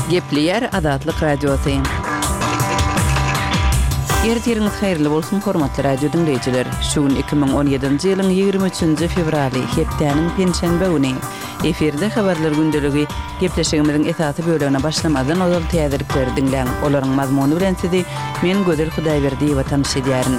Gepleyer Adatlyk Radiosu. Ertiriniz hayırlı bolsun hormatly radio dinleyijiler. Şuun 2017-nji ýylyň 23-nji fevraly hepdeniň penşenbe güni. Eferde habarlar gündeligi gepleşigimiziň esasy bölügine başlamadan ozal täzirlikleri dinleň. Olaryň mazmuny bilen sizi men Gödel Hudaýberdi we tanış edýärin.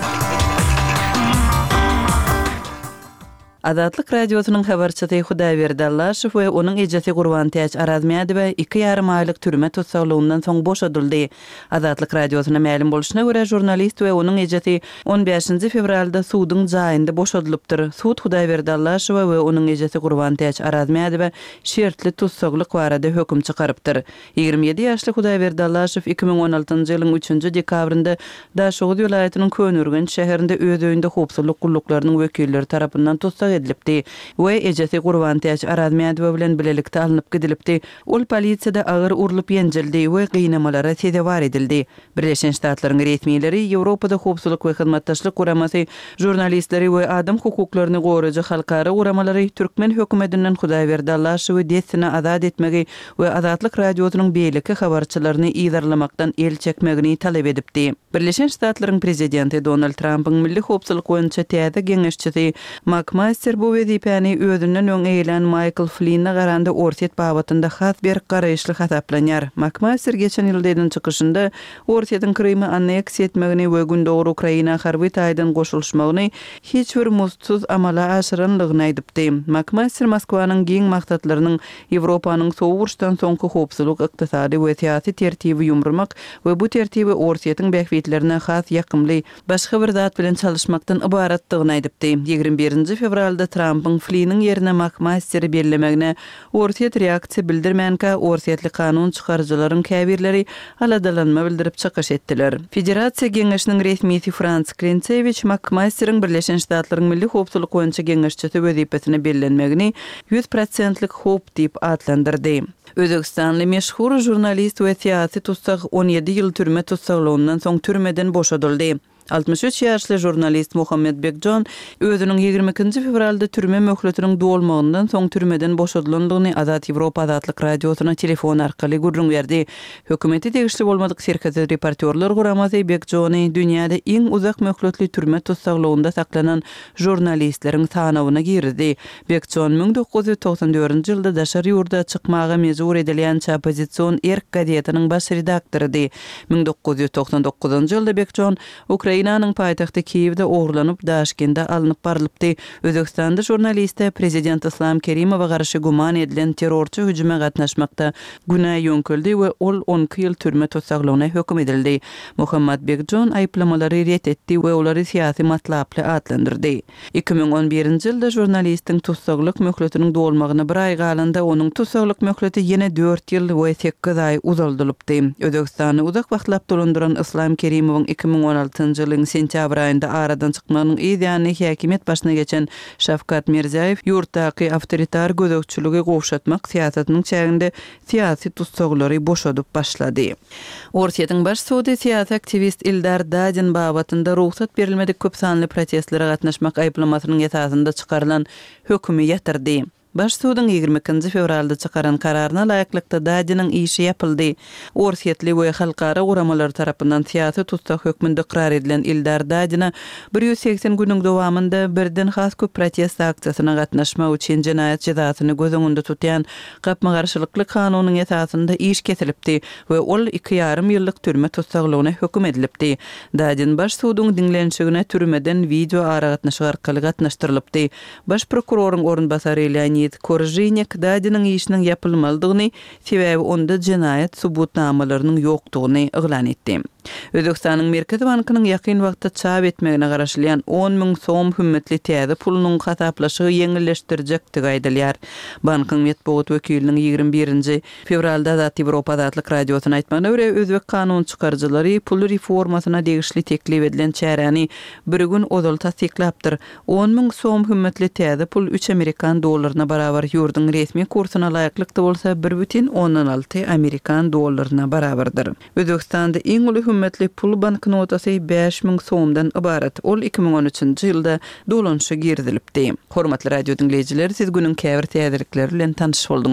Adatlyk radiosynyň habarçysy Hudaýberdi Allaşew we onuň ejesi Gurban Täç Arazmiýadow 2,5 aýlyk türme tutsaglygyndan soň boşadyldy. Adatlyk radiosyna ma'lum boluşyna görä jurnalist we onuň ejesi 15 fevralda suwdyň jaýynda boşadylypdyr. Suwd Hudaýberdi Allaşew we onuň ejesi Gurban Täç Arazmiýadow şertli tutsaglyk barada höküm çykarypdyr. 27 ýaşly Hudaýberdi Allaşew 2016-njy ýylyň 3-nji dekabrynda Daşoğuz ýylatynyň Könürgen şäherinde öz öýünde howpsuzlyk gulluklarının wekilleri tarapyndan tutsak edilipdi we ejesi Gurban Täç Arazmiýadow bilen bilelikde alınıp gidilipdi. Ol polisiýada agyr urulyp ýenjildi we gynamalara sezebar edildi. Birleşen Ştatlaryň resmiýetleri Ýewropada howpsuzlyk we hyzmatdaşlyk guramasy jurnalistleri we adam hukuklaryny goraýjy halkara guramalary türkmen hökümetinden Hudaýberdi Allaşew dessine azat etmegi we Adatlyk radiosynyň beýleki habarçylaryny ýydarlamakdan el çekmegini talep edipdi. Birleşen Ştatlaryň prezidenti Donald Trump'yň milli howpsuzlyk boýunça täze geňeşçisi McMaster bu wezipany özünden öň eýlen Michael Flynn'a garanda orset babatynda has bir garaýşly hasaplanýar. McMaster geçen ýyldaýdan çykyşynda orsetyň Krymy anneksiýa etmegini we gündogry Ukraina harby taýdan goşulmagyny hiç bir mutsuz amala aşyranlygyny aýdypdy. McMaster Moskwanyň giň maksatlarynyň Ýewropanyň sowuruşdan soňky howpsuzlyk, ykdysady we siýasy tertibi ýumramak we bu tertibi orsetyň bähwitlerine has ýakymly başga bir zat bilen çalışmakdan ibaratdygyny aýdypdy. 21 fevralda Trump'ın Flynn'in yerine McMaster'i bellemegine orset reaksiýa bildirmänkä orsetli kanun çykarjylaryň käbirleri aladalanma bildirip çykyş etdiler. Federasiýa geňeşiniň resmiýeti Franz Klintsevich McMaster'ın Birleşen Ştatlaryň milli howpsuzlyk boýunça geňeşçisi wezipetine bellenmegini 100%lik howp diýip adlandyrdy. Özbekistanly meşhur jurnalist we siýasy tutsag 17 ýyl türme tutsaglygynyň soň türmeden boşadyldy. 63 ýaşly jurnalist Mohammed Bekjon özüniň 22 fevralda türme möhletiniň dolmagyndan soň türmeden boşadylandygyny Azat Ýewropa Adatlyk radiosyna telefon arkaly gurrun berdi. Hökümeti tegişli bolmadyk şirketi reportyorlar guramasy Bekjony dünýäde iň uzak möhletli türme tutsaglygynda saklanan jurnalistleriň sanawyna girdi. Bekjon 1994-nji ýylda daşary ýurda çykmaga mejbur edilen Çapozisiýon erk gazetynyň baş redaktorydy. 1999-njy ýylda Bekjon Ukrainanyň paýtagty Kiýewde oğurlanyp Daşkende alınıp barlypdy. Özbekistanda jurnaliste prezident Islom Kerimowa garşy guman edilen terrorçy hüjüme gatnaşmakda günah ýönkildi we ol 12 ýyl türme tutsaglygyna höküm edildi. Mohammed Bekjon aýplamalary ret etdi we olary siýasy matlaply adlandyrdy. 2011-nji ýylda jurnalistiň tutsaglyk möhletiniň dolmagyna bir aý galanda onuň tutsaglyk möhleti ýene 4 ýyl we 8 aý uzaldylypdy. Özbekistany uzak wagtlap dolandyran Islom Kerimowyň 2016 ýylyň sentyabr aýynda aradan çykmagyň ideýany häkimet başyna geçen Şafkat Mirziýew ýurtdaky awtoritar gözegçiligi gowşatmak siýasatynyň çäginde siýasy tutsaglary boşadyp başlady. Orsetyň baş suwdy siýasy aktivist Ildar Dadin babatynda ruhsat berilmedik köp sanly protestlere gatnaşmak aýplamasynyň esasynda çykarylan hökümi ýatyrdy. Baş suwdyň 22 fevralda çykaran kararyna laýyklykda Dadiniň işi ýapyldy. Orsetli we halkara guramalar tarapyndan siýasy tutsak hökmünde ikrar edilen Ildar Dadina 180 günüň dowamında birden has köp protest aksiýasyna gatnaşmak üçin jenaýat jazasyny göz öňünde tutýan gapma garşylykly kanunyň esasynda iş kesilipdi we ol 2,5 ýyllyk türme tutsaglygyna höküm edilipdi. Dadin baş suwdyň dinlenşigine türmeden video aragatnaşyk arkaly gatnaşdyrylypdy. Baş prokuroryň orunbasary Leonid Korjinyak Dadiniň işiniň ýapylmalydygyny, sebäbi onda jenaýat subutnamalarynyň ýokdugyny eglan etdi. Özbekistanyň Merkezi Bankynyň ýakyn wagtda çap etmegine garaşylýan 10.000 soň hümmetli täze pulunyň hasaplaşygy ýeňilleşdirjekdigi aýdylýar. Bankyň medeniýet wekiliniň 21 fevralda Azat Ýewropa Adatlyk radiosyna aýtmagyna görä özbek kanun çykarjylary pul reformasyna degişli teklip edilen çäreni bir gün ozal tasdiklapdyr. 10.000 soň hümmetli täze pul 3 Amerikan dollaryna barabar ýurdun resmi kursyna laýyklykda bolsa 1,16 Amerikan dollaryna barabardyr. Özbekistanda iň uly hümmetli pul banknotasy 5.000 soňdan ibarat. Ol 2013-nji ýylda dolanşa girdilipdi. Hormatly radio dinleyijiler, siz günüň käbir täzelikleri bilen tanış boldunuz.